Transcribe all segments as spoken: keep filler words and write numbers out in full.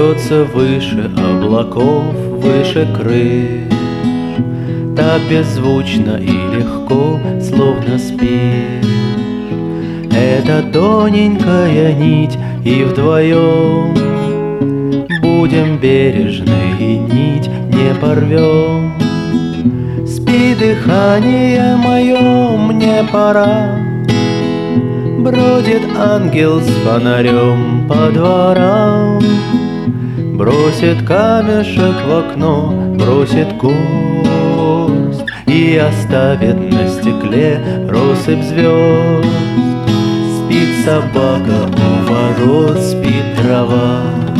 Вьется выше облаков, выше крыш, так беззвучно и легко, словно спишь. Это тоненькая нить, и вдвоем будем бережны, и нить не порвем. Спи, дыхание мое, мне пора. Бродит ангел с фонарем по дворам, бросит камешек в окно, бросит горсть и оставит на стекле россыпь звезд. Спит собака у ворот, спит трава,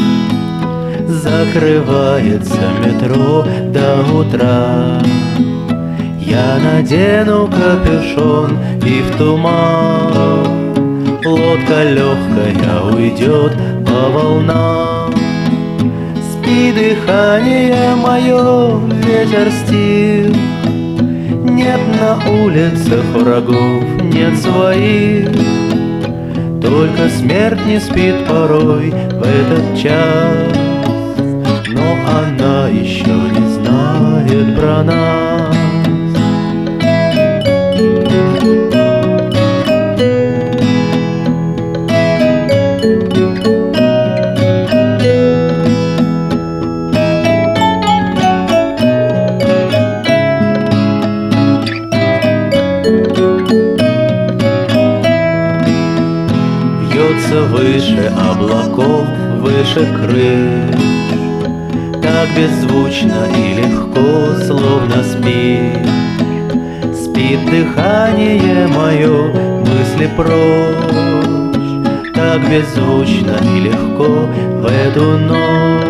закрывается метро до утра. Я надену капюшон, и в туман лодка легкая уйдет по волнам. Спи, дыхание мое, ветер стих. Нет на улицах врагов, нет своих. Только смерть не спит порой в этот час, но она еще не знает про нас. Вьется выше облаков, выше крыш, так беззвучно и легко, словно спишь. Спит дыхание мое, мысли прочь, так беззвучно и легко в эту ночь.